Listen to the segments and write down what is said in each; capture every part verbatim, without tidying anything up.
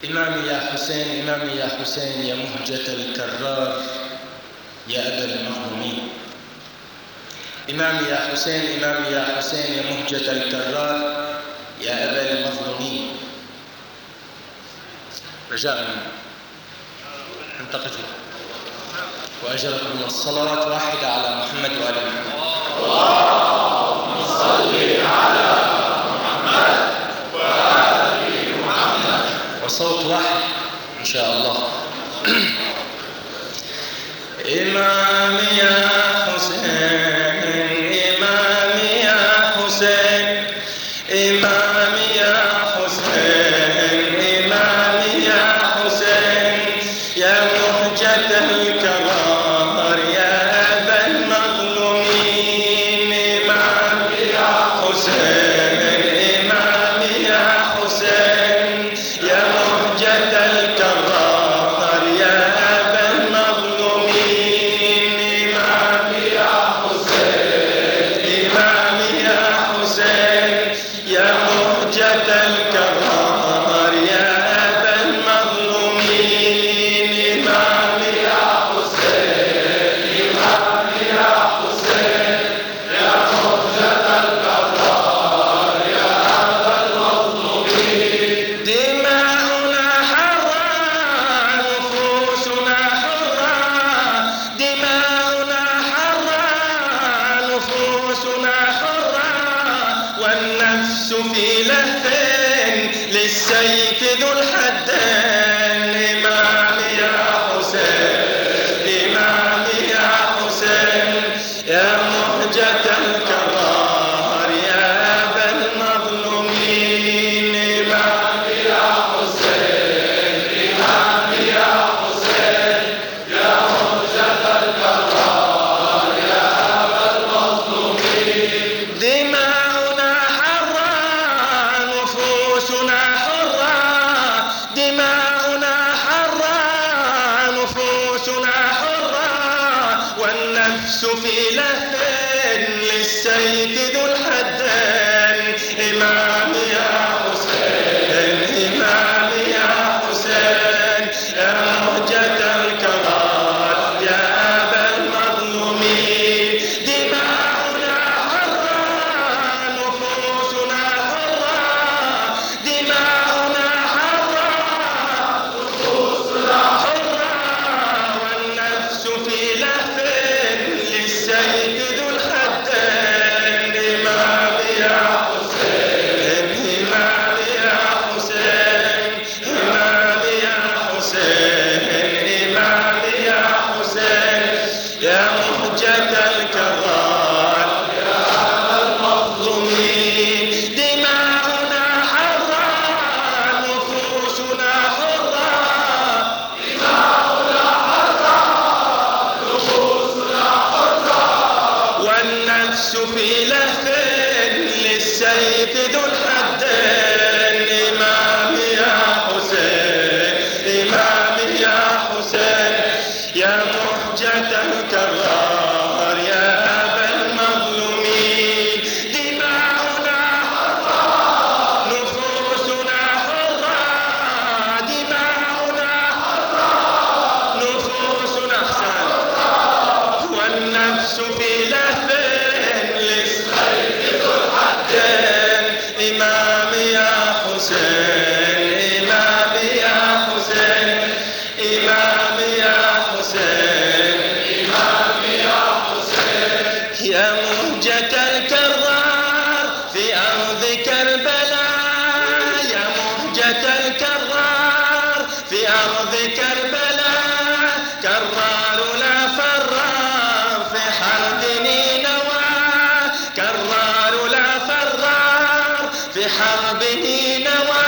إمامي يا حسين إمامي يا حسين يا مهجة الكرار يا أبا المظلومين. إمامي يا حسين إمامي يا حسين يا مهجة الكرار يا أبا المظلومين. رجاء أن تقفوا وأجركم الصلوات واحدة على محمد وآل محمد. اللهم صل على محمد وآل محمد. وصوت واحد إن شاء الله. إمامي يا حسين إمامي يا حسين إمامي يا حسين إمامي يا حسين يا مهجة الكرار يا أبا المظلومين. إمامي يا حسين إمامي يا حسين يا مهجة الكرار يا أبا المظلومين. إمامي يا حسين إمامي يا حسين يا مهجة الكرار يا أبا المظلومين. إمامي يا حسين إمامي يا حسين يا مهجة الكرار يا أبا المظلومين. دماؤنا حرة نفوسنا حرة دماؤنا حرة نفوسنا حرة والنفس في لهف للسيف ذو الحدين. إمامي يا حسين إمامي يا حسين يا مهجة الكرار يا أبا المظلومين. إمامي يا حسين إمامي يا حسين يا مهجة الكرار يا أبا المظلومين. دماؤنا حرة نفوسنا حرة دماؤنا حرة نفوسنا حرة والنفس في لهف للسيف ذو الحدين. إمامي يا حسين إمامي يا حسين يا مهجة الكرار يا أبا المظلومين. دماؤنا حرة نفوسنا حرة دماؤنا حرة نفوسنا حرة والنفس في لهف للسيف ذو الحدين. إمامي يا حسين إمامي يا حسين إمامي يا حسين إمامي يا حسين يا مهجة الكرار يا أبا المظلومين. دماؤنا حرة نفوسنا حرة دماؤنا حرة نفوسنا حرة والنفس في لهف للسيف ذو الحدين. إمامي يا حسين إمامي يا حسين يا مهجة الكرار يا أبا المظلومين. دماؤنا حرة نفوسنا حرة دماؤنا حرة نفوسنا حسن والنفس في لهف للسيف ذو الحدين. إمامي يا حسين إمامي يا حسين إمامي يا حسين إمامي يا حسين يا مهجة الكرار في أرض كربلاء يا مهجة الكرار في أرض كربلاء. كرار لا فرار في حرب نينوى كرار لا فرار في حرب نينوى.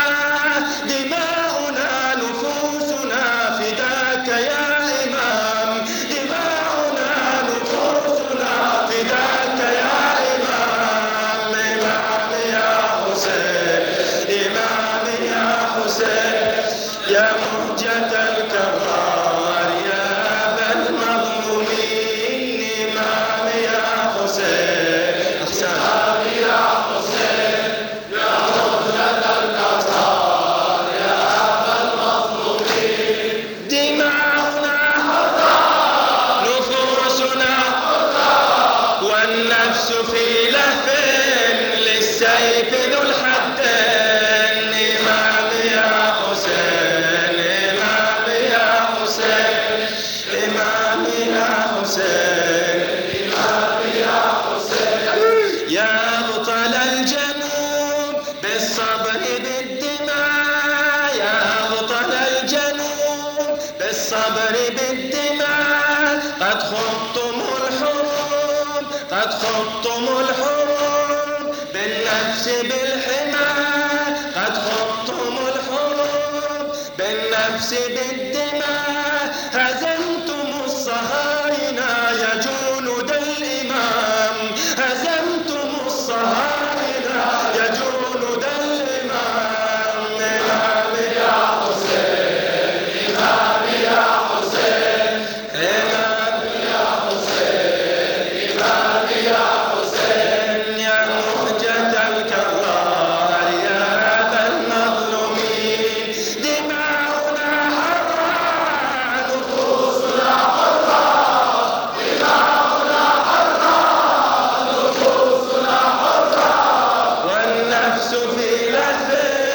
دماؤنا نفوسنا فداك يا إمام دماؤنا نفوسنا فداك يا إمام. إمامي يا حسين إمامي يا حسين يا مهجة الكرار يا أبا المظلومين. إمامي يا حسين أحسن إمامي يا حسين يا مهجة الكرار يا أبا المظلومين. بالصبر بالدماء قد خضتم الحروب، قد خضتم الحروب بالنفس بالحمى، قد خضتم الحروب بالنفس بالدماء، هزمتم الصهاينة يا جنود الإمام، هزمتم الصهاينة يا جنود الإمام. إمام يا حسين، إمام يا حسين، إمام يا حسين، إمام يا حسين، يا مهجة الكرار يا أبا المظلومين، دماؤنا حرة نفوسنا حرة، دماؤنا حرة نفوسنا حرة، والنفس في لهف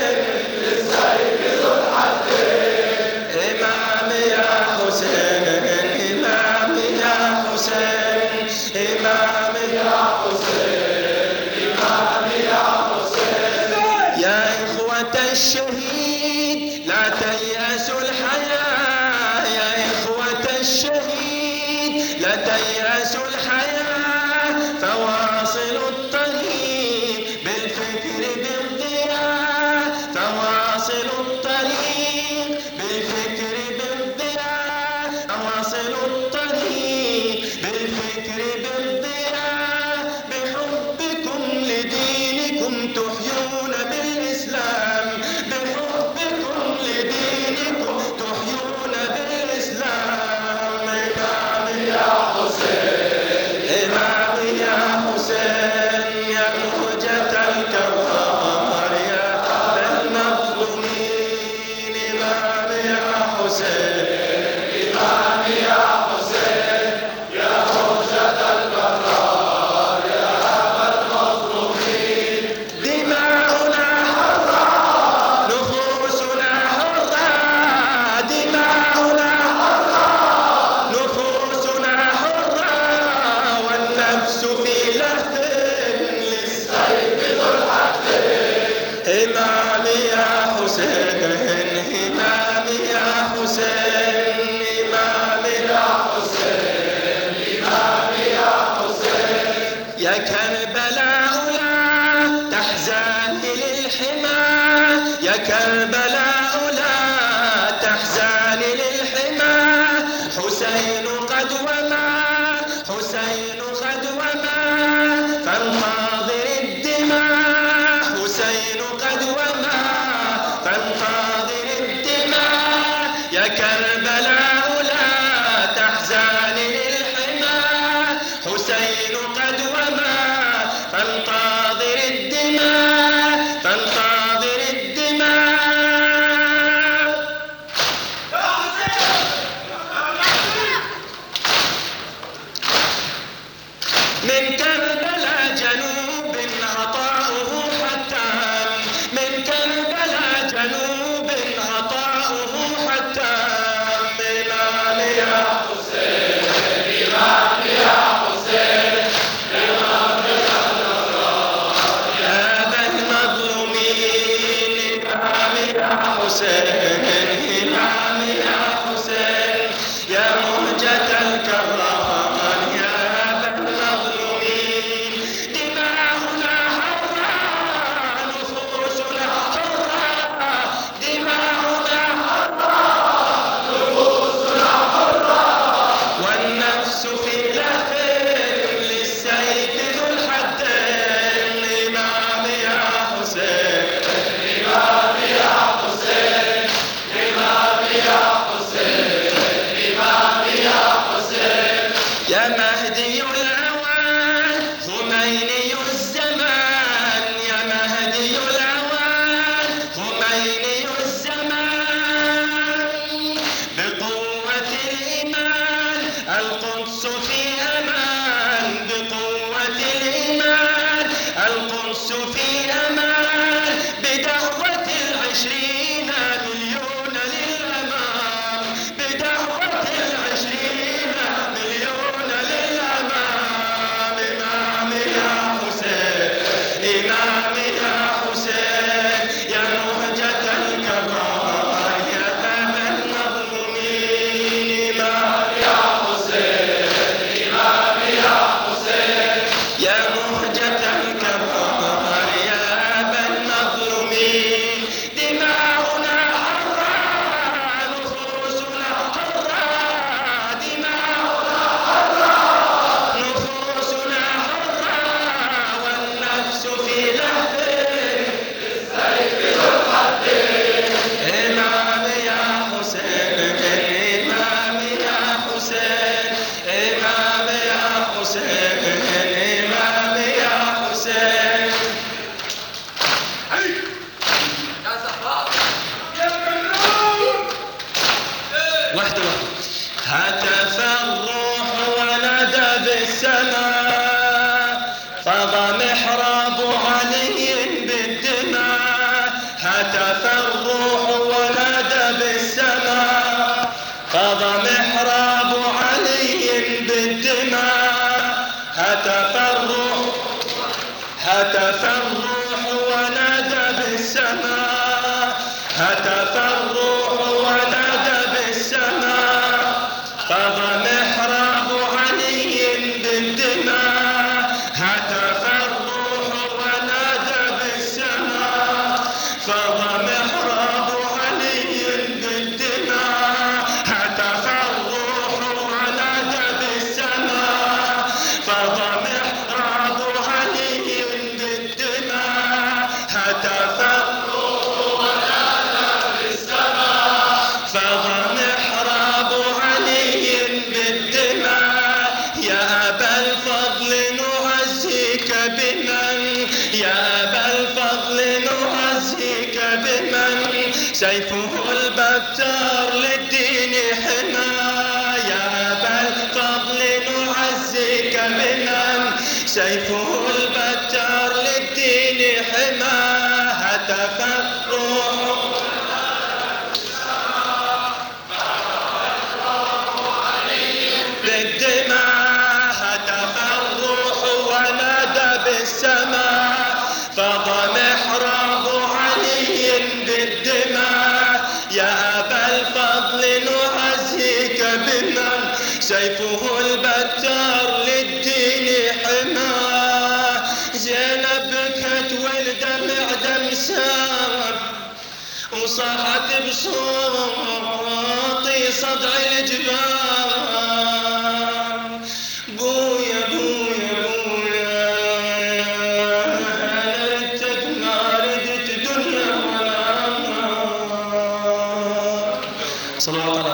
للسيف ذو الحدين. إمام يا حسين، إمام يا حسين، إمام يا حسين، إمام يا حسين، يا إخوة الشهيد لا تيأسوا الحياة، يا إخوة الشهيد لا تيأسوا الحياة، فواصلوا الطريق بالفكر بالضياء، فواصلوا الطريق بالفكر بالضياء، فواصلوا الطريق بالفكر بالضياء، بحبكم لدينكم تحيون بالإسلام، بحبكم لدينكم تحيون بالإسلام. إمام يا حسين، إمام يا حسين، يا مهجة الكرار يا أبا المظلومين، إمام يا حسين، إمام يا حسين، يا مهجة الكرار يا أبا المظلومين، دماؤنا حرة نفوسنا حرة، دماؤنا حرة نفوسنا حرة، والنفس في لهف للسيف ذو الحدين. إمام يا حسين، إمام يا حسين، إمام يا حسين، إمام يا حسين، يا كربلاء لا تحزني للحمى، يا كربلاء لا تحزني للحمى، حسين قد وما، حسين قد وما، فانتظر الدماء، حسين قد وما، فانتظر الدماء، يا كربلاء لا تحزني للحمى، حسين قد وما، فانتظر الدماء، فانتظر الدماء. من كربلاء جنوب عطاؤه حتى، من كربلاء جنوب عطاؤه حتى، إمام يا حسين، إمام يا حسين، إمام يا يا أبا المظلومين، إمام يا حسين، إمام يا حسين، يا مهجة الكرار يا أبا المظلومين، دماؤنا حرة نفوسنا حرة، دماؤنا حرة نفوسنا حرة، والنفس في لهف للسيف ذو الحدين. إمام يا حسين، إمام يا حسين، إمام يا حسين، إمام يا حسين، يا مهدي الأوان خميني الزمان، يا مهدي الأوان خميني الزمان، بقوة الإيمان القدس في أمان، بقوة الإيمان القدس في أمان، بدعوة العشرين مليون للأمام، بدعوة العشرين مليون للأمام. إمام يا حسين، إمام يا حسين، يا مهجة الكرار يا أبا المظلومين، هتف الروح ونادى بالسماء فضى محراب علي بالدماء. هتف الروح ونادى بالسماء فضى محراب علي بالدماء. هتف الروح هتف الروح ونادى بالسماء. هتف الروح ونادى بالسماء فضى محراب علي بالدماء. هتف الروح ونادى بالسماء فضى محراب علي بالدماء. هتف الروح ونادى بالسماء فضى محراب علي بالدماء. هتف الروح ونادى بالسماء فضى محراب علي بالدماء. يا أبا الفضل نعزيك بمن يا أبا الفضل نعزيك بمن سيفه البتار للدين حمى. يا أبا الفضل نعزيك بمن سيفه البتار للدين حمى. هتف الروح بالدماء. هتف الروح ونادى بالسماء فضى محراب علي بالدماء. يا أبا الفضل نعزيك بمن سيفه البتار للدين حماه. زينب بكت والدمع دم ساب وصاحت بصوتي صدع الجبال. بويا بويا بويا هلتك ما ردت دنيا ولا نار. صلوات